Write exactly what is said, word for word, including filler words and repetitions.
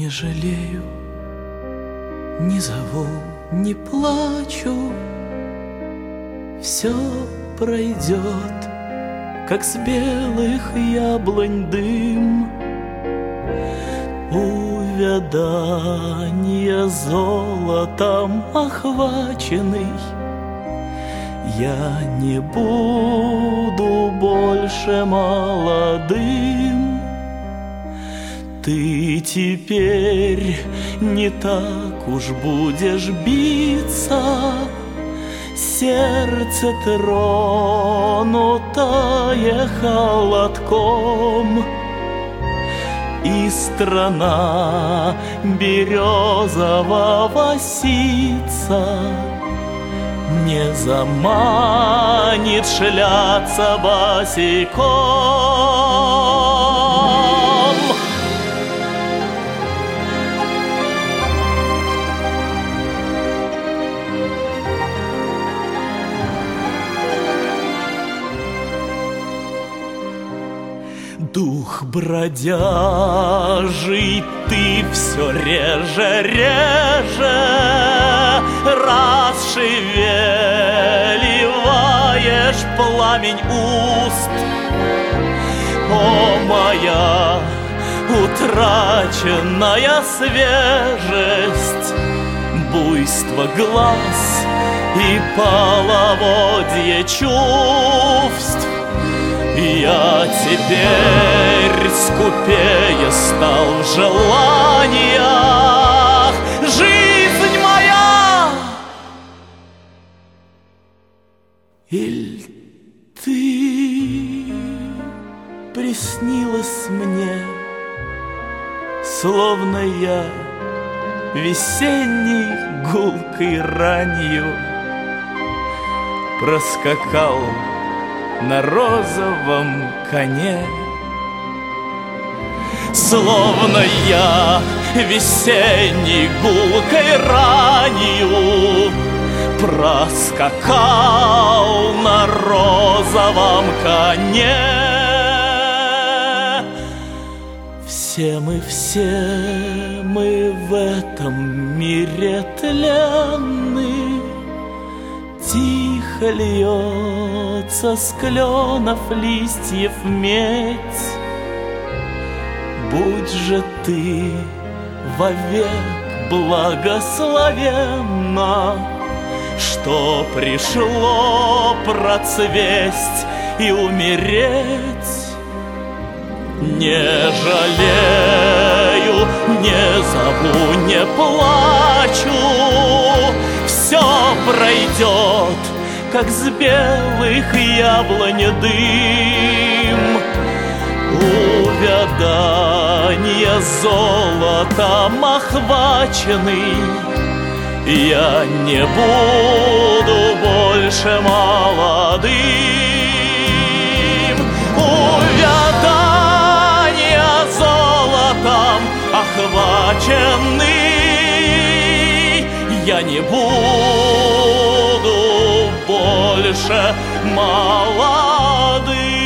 жалею, не зову, не плачу. Все пройдет, как с белых яблонь дым. Увядания золотом охваченный, я не буду больше молодым. Ты теперь не так уж будешь биться, сердце тронутое холодком, и страна березового ситца не заманит шляться босиком. Дух бродяжий, ты все реже, реже расшевеливаешь пламень уст. О, моя утраченная свежесть, буйство глаз и половодье чувств! Я теперь скупее стал в желаниях. Жизнь моя! Иль ты приснилась мне, словно я весенней гулкой ранью проскакал на розовом коне, словно я весенней гулкой ранью проскакал на розовом коне. Все мы, все мы в этом мире тленны, тихо льется с кленов листьев медь. Будь же ты вовек благословенна, что пришло процвесть и умереть. Не жалею, не зову, не плачу, все пройдет, как с белых яблонь дым. Увядания золотом охваченный, я не буду больше молодым. Увядания золотом охваченный, я не буду больше молодым.